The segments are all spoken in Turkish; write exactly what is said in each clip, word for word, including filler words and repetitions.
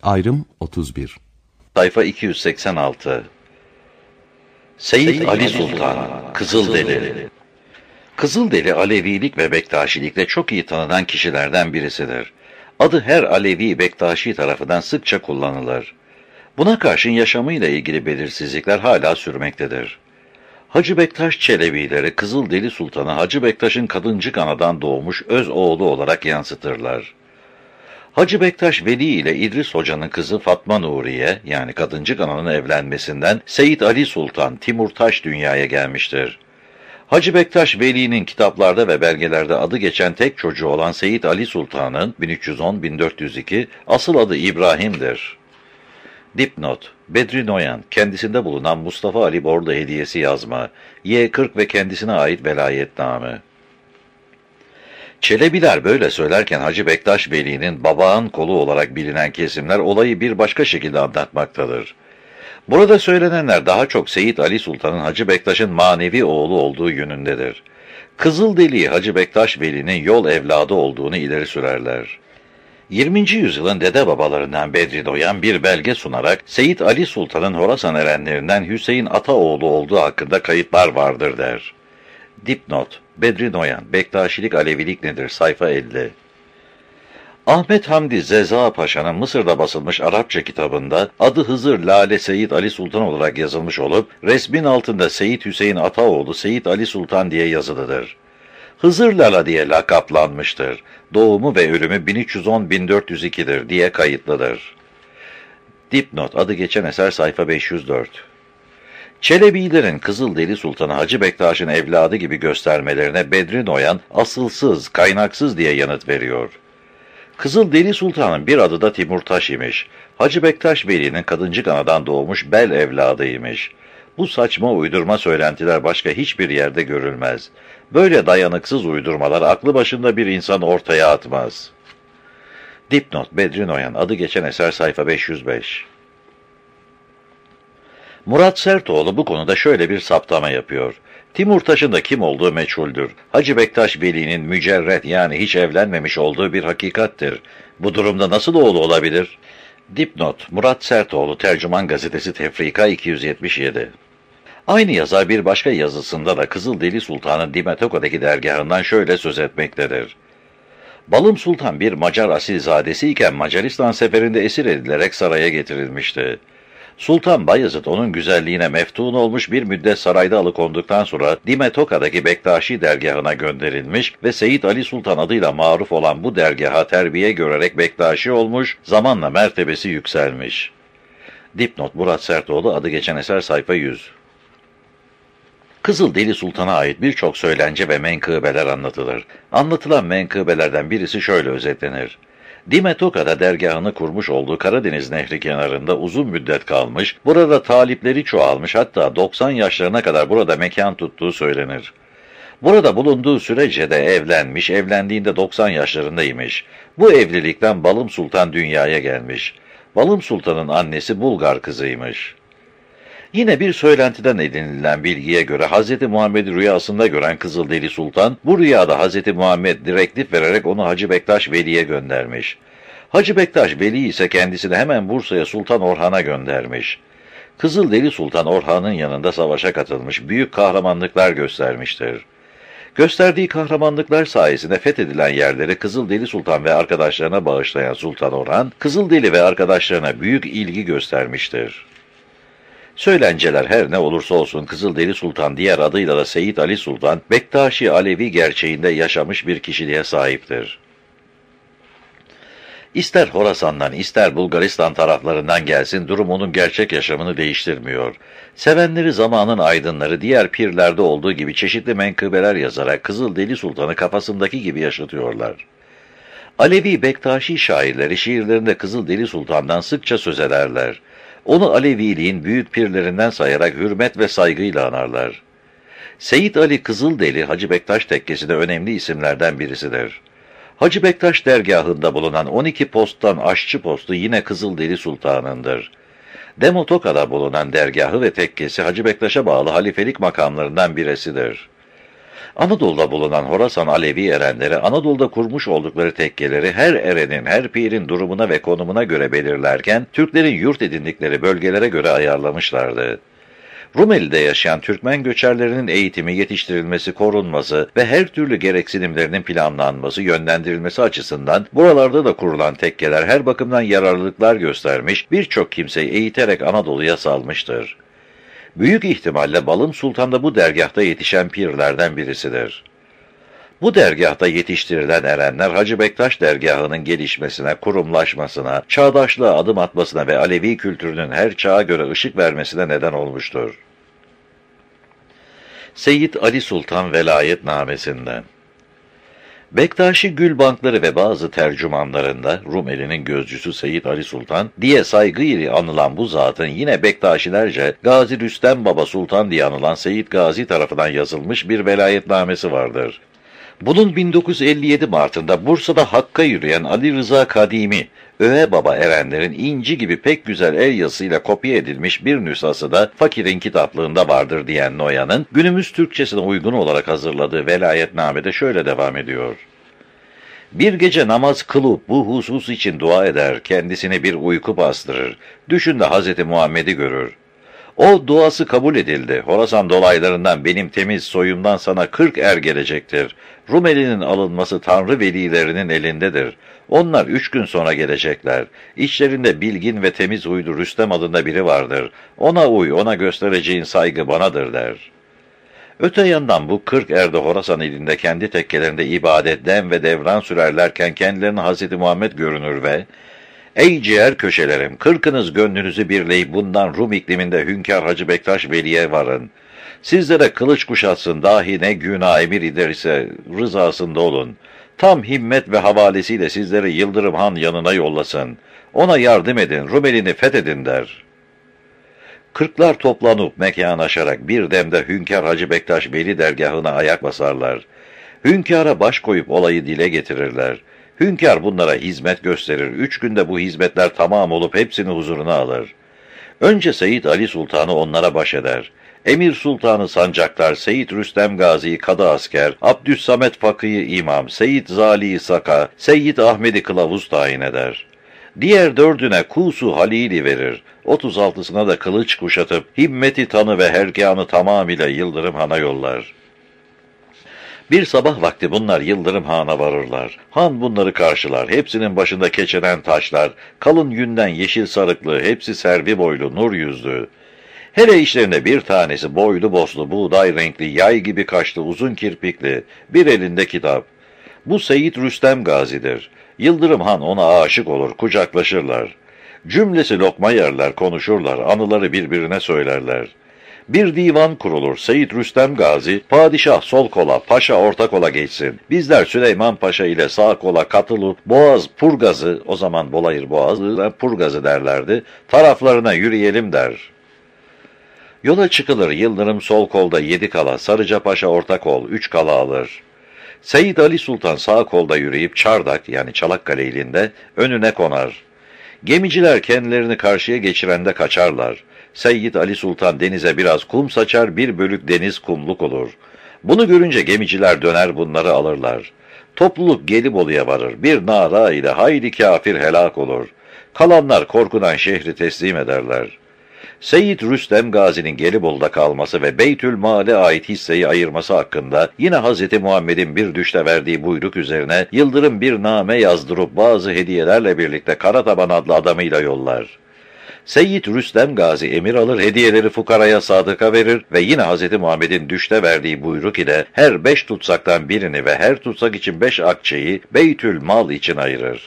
Ayrım otuz bir. Sayfa iki yüz seksen altı. Seyyid Ali Sultan, Kızıldeli. Kızıldeli, Alevilik ve Bektaşilikle çok iyi tanınan kişilerden birisidir. Adı her Alevi Bektaşi tarafından sıkça kullanılır. Buna karşın yaşamıyla ilgili belirsizlikler hala sürmektedir. Hacı Bektaş Çelebileri, Kızıldeli Sultan'ı Hacı Bektaş'ın kadıncık anadan doğmuş öz oğlu olarak yansıtırlar. Hacı Bektaş Veli ile İdris Hoca'nın kızı Fatma Nuriye, yani kadıncık ananın evlenmesinden Seyyid Ali Sultan Timurtaş dünyaya gelmiştir. Hacı Bektaş Veli'nin kitaplarda ve belgelerde adı geçen tek çocuğu olan Seyyid Ali Sultan'ın bin üç yüz on bin dört yüz iki asıl adı İbrahim'dir. Dipnot: Bedri Noyan, kendisinde bulunan Mustafa Ali Bordo hediyesi yazma, Y kırk ve kendisine ait velayetname. Çelebiler böyle söylerken Hacı Bektaş Veli'nin babağın kolu olarak bilinen kesimler olayı bir başka şekilde anlatmaktadır. Burada söylenenler daha çok Seyyid Ali Sultan'ın Hacı Bektaş'ın manevi oğlu olduğu yönündedir. Kızıldeli Hacı Bektaş Veli'nin yol evladı olduğunu ileri sürerler. yirminci yüzyılın dede babalarından Bedri Noyan bir belge sunarak Seyyid Ali Sultan'ın Horasan erenlerinden Hüseyin Ataoğlu olduğu hakkında kayıtlar vardır der. Dipnot: Bedri Noyan, Bektaşilik Alevilik nedir? Sayfa elli. Ahmet Hamdi Zeza Paşa'nın Mısır'da basılmış Arapça kitabında adı Hızır Lale Seyyid Ali Sultan olarak yazılmış olup resmin altında Seyyid Hüseyin Ataoğlu Seyyid Ali Sultan diye yazılıdır. Hızır Lala diye lakaplanmıştır. Doğumu ve ölümü bin üç yüz on bin dört yüz iki'dir diye kayıtlıdır. Dipnot: adı geçen eser sayfa beş yüz dört. Çelebilerin Kızıldeli Sultan'ı Hacı Bektaş'ın evladı gibi göstermelerine Bedri Noyan asılsız, kaynaksız diye yanıt veriyor. Kızıldeli Sultan'ın bir adı da Timurtaş imiş. Hacı Bektaş Veli'nin kadıncık anadan doğmuş bel evladıymış. Bu saçma uydurma söylentiler başka hiçbir yerde görülmez. Böyle dayanıksız uydurmalar aklı başında bir insan ortaya atmaz. Dipnot: Bedri Noyan, adı geçen eser sayfa beş yüz beş. Murat Sertoğlu bu konuda şöyle bir saptama yapıyor. Timurtaş'ın da kim olduğu meçhuldür. Hacı Bektaş Veli'nin mücerret, yani hiç evlenmemiş olduğu bir hakikattir. Bu durumda nasıl oğlu olabilir? Dipnot: Murat Sertoğlu, Tercüman Gazetesi Tefrika iki yüz yetmiş yedi. Aynı yazar bir başka yazısında da Kızıldeli Sultan'ın Dimetoka'daki dergahından şöyle söz etmektedir. Balım Sultan bir Macar asilzadesi iken Macaristan seferinde esir edilerek saraya getirilmişti. Sultan Bayezid onun güzelliğine meftun olmuş, bir müddet sarayda alıkonduktan sonra Dimetoka'daki Bektaşi dergahına gönderilmiş ve Seyyid Ali Sultan adıyla maruf olan bu dergaha terbiye görerek Bektaşi olmuş, zamanla mertebesi yükselmiş. Dipnot: Murat Sertoğlu, adı geçen eser sayfa yüz. Kızıldeli Sultan'a ait birçok söylence ve menkıbeler anlatılır. Anlatılan menkıbelerden birisi şöyle özetlenir. Dimetoka'da dergahını kurmuş olduğu Karadeniz Nehri kenarında uzun müddet kalmış, burada talipleri çoğalmış, hatta doksan yaşlarına kadar burada mekan tuttuğu söylenir. Burada bulunduğu sürece de evlenmiş, evlendiğinde doksan yaşlarındaymış. Bu evlilikten Balım Sultan dünyaya gelmiş. Balım Sultan'ın annesi Bulgar kızıymış. Yine bir söylentiden edinilen bilgiye göre Hazreti Muhammed'i rüyasında gören Kızıldeli Sultan, bu rüyada Hazreti Muhammed direktif vererek onu Hacı Bektaş Veli'ye göndermiş. Hacı Bektaş Veli ise kendisini hemen Bursa'ya Sultan Orhan'a göndermiş. Kızıldeli Sultan Orhan'ın yanında savaşa katılmış, büyük kahramanlıklar göstermiştir. Gösterdiği kahramanlıklar sayesinde fethedilen yerleri Kızıldeli Sultan ve arkadaşlarına bağışlayan Sultan Orhan, Kızıldeli ve arkadaşlarına büyük ilgi göstermiştir. Söylenceler her ne olursa olsun Kızıldeli Sultan, diğer adıyla da Seyyid Ali Sultan, Bektaşi Alevi gerçeğinde yaşamış bir kişiliğe sahiptir. İster Horasan'dan ister Bulgaristan taraflarından gelsin, durum onun gerçek yaşamını değiştirmiyor. Sevenleri zamanın aydınları diğer pirlerde olduğu gibi çeşitli menkıbeler yazarak Kızıldeli Sultan'ı kafasındaki gibi yaşatıyorlar. Alevi Bektaşi şairleri şiirlerinde Kızıldeli Sultan'dan sıkça söz ederler. Onu Aleviliğin büyük pirlerinden sayarak hürmet ve saygıyla anarlar. Seyyid Ali Kızıldeli, Hacı Bektaş tekkesinde önemli isimlerden birisidir. Hacı Bektaş dergahında bulunan on iki posttan aşçı postu yine Kızıldeli Sultan'ındır. Demotoka'da bulunan dergahı ve tekkesi Hacı Bektaş'a bağlı halifelik makamlarından birisidir. Anadolu'da bulunan Horasan Alevi erenleri, Anadolu'da kurmuş oldukları tekkeleri her erenin, her pirin durumuna ve konumuna göre belirlerken, Türklerin yurt edindikleri bölgelere göre ayarlamışlardı. Rumeli'de yaşayan Türkmen göçerlerinin eğitimi, yetiştirilmesi, korunması ve her türlü gereksinimlerinin planlanması, yönlendirilmesi açısından buralarda da kurulan tekkeler her bakımdan yararlılıklar göstermiş, birçok kimseyi eğiterek Anadolu'ya salmıştır. Büyük ihtimalle Balım Sultan da bu dergahta yetişen pirlerden birisidir. Bu dergahta yetiştirilen erenler Hacı Bektaş dergahının gelişmesine, kurumlaşmasına, çağdaşlığa adım atmasına ve Alevi kültürünün her çağa göre ışık vermesine neden olmuştur. Seyyid Ali Sultan Velayetnamesinden Bektaşi Gülbankları ve bazı tercümanlarında Rumeli'nin gözcüsü Seyyid Ali Sultan diye saygıyla anılan bu zatın yine Bektaşilerce Gazi Rüstem Baba Sultan diye anılan Seyyid Gazi tarafından yazılmış bir velayetnamesi vardır. Bunun bin dokuz yüz elli yedi Mart'ında Bursa'da Hakk'a yürüyen Ali Rıza Kadimi, Öğe Baba erenlerin inci gibi pek güzel el yazısıyla kopya edilmiş bir nüshası da fakirin kitaplığında vardır diyen Noyan'ın günümüz Türkçesine uygun olarak hazırladığı velayetnamede şöyle devam ediyor. Bir gece namaz kılıp bu husus için dua eder, kendisine bir uyku bastırır, düşünde Hazreti Muhammed'i görür. O duası kabul edildi. Horasan dolaylarından benim temiz soyumdan sana kırk er gelecektir. Rumeli'nin alınması Tanrı velilerinin elindedir. Onlar üç gün sonra gelecekler. İçlerinde bilgin ve temiz huylu Rüstem adında biri vardır. Ona uy, ona göstereceğin saygı banadır der. Öte yandan bu kırk erde Horasan ilinde kendi tekkelerinde ibadet, dem ve devran sürerlerken kendilerine Hazreti Muhammed görünür ve ''Ey ciğer köşelerim, kırkınız gönlünüzü birleyip bundan Rum ikliminde Hünkâr Hacı Bektaş Veli'ye varın. Sizlere kılıç kuşatsın, dahi ne günah emir ider ise rızasında olun. Tam himmet ve havalesiyle sizleri Yıldırım Han yanına yollasın. Ona yardım edin, Rumeli'ni fethedin.'' der. Kırklar toplanıp mekan aşarak bir demde Hünkâr Hacı Bektaş Veli dergahına ayak basarlar. Hünkâr'a baş koyup olayı dile getirirler. Hünkâr bunlara hizmet gösterir. Üç günde bu hizmetler tamam olup hepsini huzuruna alır. Önce Seyyid Ali Sultan'ı onlara baş eder. Emir Sultan'ı sancaklar, Seyyid Rüstem Gazi'yi kadı asker, Abdüssamet Fakı'yı imam, Seyyid Zali'yi saka, Seyyid Ahmet'i kılavuz tayin eder. Diğer dördüne Kusu Halil'i verir. Otuz altısına da kılıç kuşatıp himmeti tanı ve herkânı tamamıyla Yıldırım Han'a yollar. Bir sabah vakti bunlar Yıldırım Han'a varırlar. Han bunları karşılar. Hepsinin başında keçeden taşlar, kalın yünden yeşil sarıklı, hepsi servi boylu, nur yüzlü. Hele işlerinde bir tanesi boylu boslu, buğday renkli, yay gibi kaşlı, uzun kirpikli, bir elinde kitap. Bu Seyyid Rüstem Gazi'dir. Yıldırım Han ona aşık olur, kucaklaşırlar. Cümlesi lokma yerler, konuşurlar, anıları birbirine söylerler. Bir divan kurulur. Seyyid Rüstem Gazi, padişah sol kola, paşa orta kola geçsin. Bizler Süleyman Paşa ile sağ kola katılıp Boğaz Purgazı, o zaman Bolayır Boğazı, Purgazı derlerdi, taraflarına yürüyelim der. Yola çıkılır. Yıldırım sol kolda yedi kala, Sarıca Paşa orta kol, üç kala alır. Seyyid Ali Sultan sağ kolda yürüyüp Çardak yani Çanakkale ilinde önüne konar. Gemiciler kendilerini karşıya geçirende kaçarlar. Seyyid Ali Sultan denize biraz kum saçar, bir bölük deniz kumluk olur. Bunu görünce gemiciler döner bunları alırlar. Topluluk Gelibolu'ya varır. Bir nara ile hayli kafir helak olur. Kalanlar korkudan şehri teslim ederler. Seyyid Rüstem Gazi'nin Gelibolu'da kalması ve Beytül Mal'e ait hisseyi ayırması hakkında yine Hazreti Muhammed'in bir düşte verdiği buyruk üzerine Yıldırım bir name yazdırıp bazı hediyelerle birlikte Karataban adlı adamıyla yollar. Seyyid Rüstem Gazi emir alır, hediyeleri fukaraya sadıka verir ve yine Hazreti Muhammed'in düşte verdiği buyruk ile her beş tutsaktan birini ve her tutsak için beş akçeyi Beytül Mal için ayırır.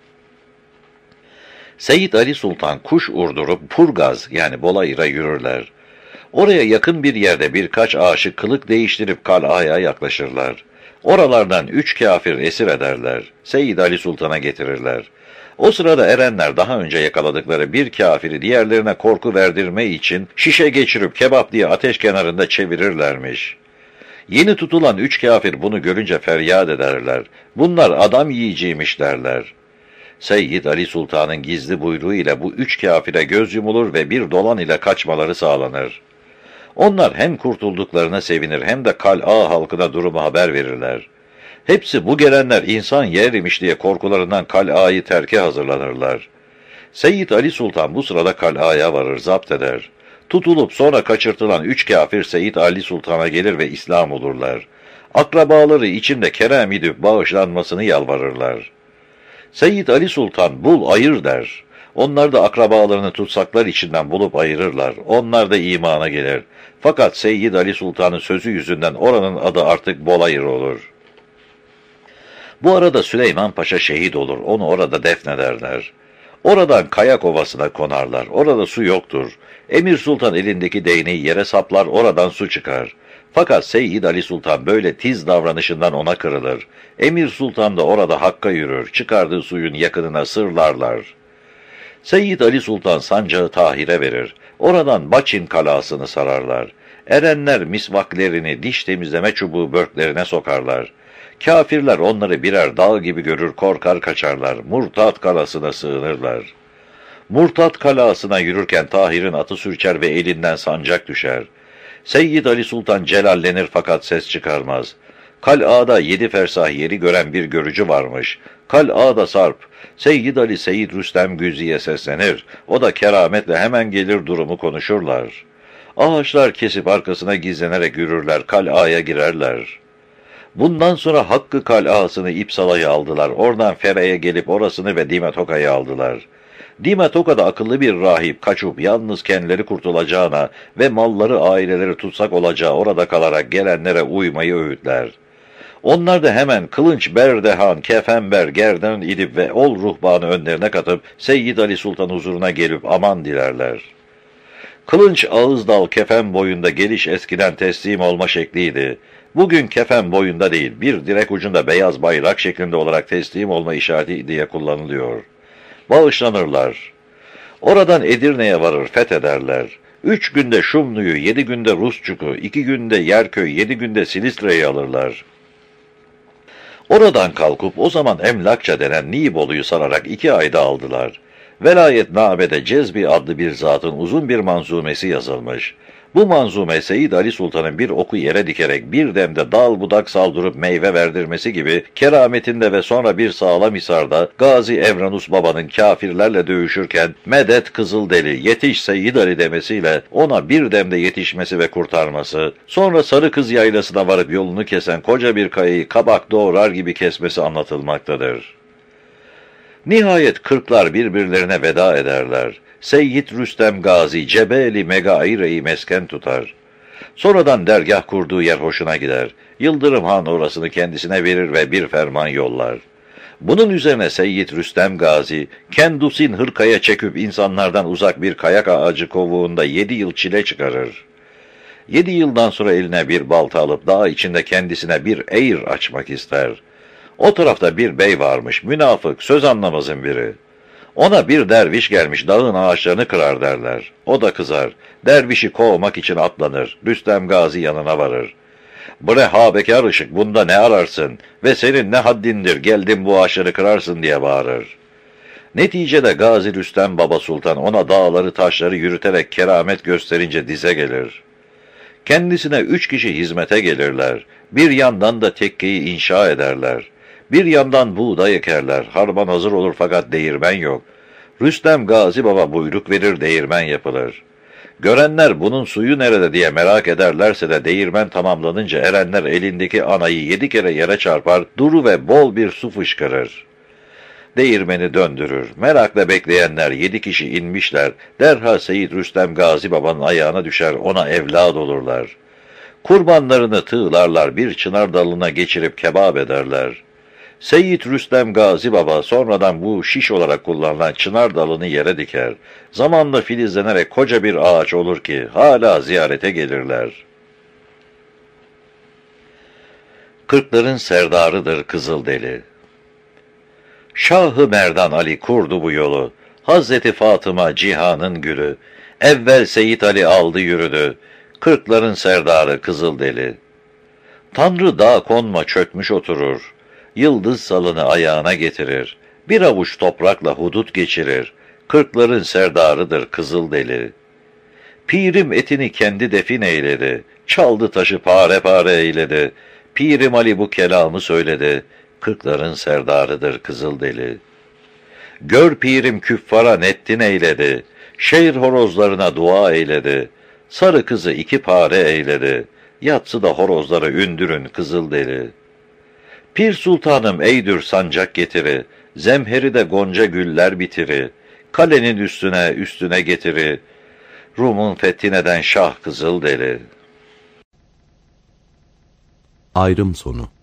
Seyyid Ali Sultan kuş urdurup Purgaz yani Bolayır'a yürürler. Oraya yakın bir yerde birkaç aşık kılık değiştirip kalaya yaklaşırlar. Oralardan üç kafir esir ederler. Seyyid Ali Sultan'a getirirler. O sırada erenler daha önce yakaladıkları bir kafiri diğerlerine korku verdirme için şişe geçirip kebap diye ateş kenarında çevirirlermiş. Yeni tutulan üç kafir bunu görünce feryat ederler. Bunlar adam yiyeceğiymiş derler. Seyyid Ali Sultan'ın gizli buyruğu ile bu üç kafire göz yumulur ve bir dolan ile kaçmaları sağlanır. Onlar hem kurtulduklarına sevinir hem de kal'a halkına durumu haber verirler. Hepsi bu gelenler insan yer imiş diye korkularından kal'ayı terke hazırlanırlar. Seyyid Ali Sultan bu sırada kal'aya varır, zapt eder. Tutulup sonra kaçırtılan üç kafir Seyyid Ali Sultan'a gelir ve İslam olurlar. Akrabaları içinde kerem edip bağışlanmasını yalvarırlar. Seyyid Ali Sultan bul ayır der. Onlar da akrabalarını tutsaklar içinden bulup ayırırlar. Onlar da imana gelir. Fakat Seyyid Ali Sultan'ın sözü yüzünden oranın adı artık Bolayır olur. Bu arada Süleyman Paşa şehit olur. Onu orada defnederler. Oradan Kayak Ovası'na konarlar. Orada su yoktur. Emir Sultan elindeki değneği yere saplar, oradan su çıkar. Fakat Seyyid Ali Sultan böyle tiz davranışından ona kırılır. Emir Sultan da orada Hakk'a yürür. Çıkardığı suyun yakınına sırlarlar. Seyyid Ali Sultan sancağı Tahir'e verir. Oradan Baçin kalasını sararlar. Erenler misvaklerini diş temizleme çubuğu börklerine sokarlar. Kafirler onları birer dağ gibi görür, korkar kaçarlar. Murtat kalasına sığınırlar. Murtat kalasına yürürken Tahir'in atı sürçer ve elinden sancak düşer. Seyyid Ali Sultan celallenir fakat ses çıkarmaz. Kal'ada yedi fersah yeri gören bir görücü varmış. Kal'ada sarp. Seyyid Ali Seyyid Rüstem Güzi'ye seslenir. O da kerametle hemen gelir, durumu konuşurlar. Ağaçlar kesip arkasına gizlenerek yürürler, kal'aya girerler. Bundan sonra Hakkı kal'asını İpsala'ya aldılar. Oradan Fere'ye gelip orasını ve Dimetoka'yı aldılar. Dimetoka'da akıllı bir rahip kaçıp yalnız kendileri kurtulacağına ve malları aileleri tutsak olacağı orada kalarak gelenlere uymayı öğütler. Onlar da hemen kılınç berdehan, kefenber, gerdan idip ve ol ruhbanı önlerine katıp Seyyid Ali Sultan huzuruna gelip aman dilerler. Kılınç ağız dal kefen boyunda geliş eskiden teslim olma şekliydi. Bugün kefen boyunda değil, bir direk ucunda beyaz bayrak şeklinde olarak teslim olma işareti diye kullanılıyor. Bağışlanırlar. Oradan Edirne'ye varır, fethederler. Üç günde Şumlu'yu, yedi günde Rusçuk'u, iki günde Yerköy, yedi günde Silistre'yi alırlar. Oradan kalkıp o zaman Emlakça denen Nibolu'yu sararak iki ayda aldılar. Velayetname'de Cezbi adlı bir zatın uzun bir manzumesi yazılmış. Bu manzume Seyyid Ali Sultan'ın bir oku yere dikerek bir demde dal budak saldırıp meyve verdirmesi gibi kerametinde ve sonra bir sağlam hisarda Gazi Evranus Baba'nın kafirlerle dövüşürken medet Kızıldeli yetiş Seyyid Ali demesiyle ona bir demde yetişmesi ve kurtarması, sonra Sarı Kız Yaylası'na varıp yolunu kesen koca bir kayayı kabak doğrar gibi kesmesi anlatılmaktadır. Nihayet kırklar birbirlerine veda ederler. Seyyid Rüstem Gazi Cebeli Megaire'yi mesken tutar. Sonradan dergah kurduğu yer hoşuna gider. Yıldırım Han orasını kendisine verir ve bir ferman yollar. Bunun üzerine Seyyid Rüstem Gazi, Kendusin hırkaya çekip insanlardan uzak bir kayak ağacı kovuğunda yedi yıl çile çıkarır. Yedi yıldan sonra eline bir balta alıp dağ içinde kendisine bir eğir açmak ister. O tarafta bir bey varmış, münafık, söz anlamazın biri. Ona bir derviş gelmiş, dağın ağaçlarını kırar derler. O da kızar. Dervişi kovmak için atlanır. Rüstem Gazi yanına varır. "Bre ha bekar ışık, bunda ne ararsın? Ve senin ne haddindir, geldin bu ağaçları kırarsın" diye bağırır. Neticede Gazi Rüstem Baba Sultan ona dağları taşları yürüterek keramet gösterince dize gelir. Kendisine üç kişi hizmete gelirler. Bir yandan da tekkeyi inşa ederler. Bir yandan buğday ekerler. Harman hazır olur fakat değirmen yok. Rüstem Gazi Baba buyruk verir, değirmen yapılır. Görenler bunun suyu nerede diye merak ederlerse de değirmen tamamlanınca erenler elindeki anayı yedi kere yere çarpar, duru ve bol bir su fışkırır. Değirmeni döndürür. Merakla bekleyenler yedi kişi inmişler. Derhal Seyyid Rüstem Gazi Baba'nın ayağına düşer, ona evlad olurlar. Kurbanlarını tığlarlar, bir çınar dalına geçirip kebap ederler. Seyyid Rüstem Gazi Baba sonradan bu şiş olarak kullanılan çınar dalını yere diker. Zamanla filizlenerek koca bir ağaç olur ki hala ziyarete gelirler. Kırkların serdarıdır Kızıldeli. Şah-ı Merdan Ali kurdu bu yolu. Hazreti Fatıma cihanın gülü. Evvel Seyyid Ali aldı yürüdü. Kırkların serdarı Kızıldeli. Tanrı dağ konma çökmüş oturur. Yıldız salını ayağına getirir. Bir avuç toprakla hudut geçirir. Kırkların serdarıdır Kızıldeli. Pirim etini kendi defin eyledi, çaldı taşı pare pare eyledi. Pirim Ali bu kelamı söyledi, kırkların serdarıdır Kızıldeli. Gör pirim küffara nettin eyledi, şehir horozlarına dua eyledi. Sarı kızı iki pare eyledi, yatsı da horozları ündürün Kızıldeli. Pir sultanım eydür sancak getiri, zemheri de gonca güller bitiri. Kalenin üstüne üstüne getiri, Rum'un fethineden Şah Kızıldeli. Ayrım sonu.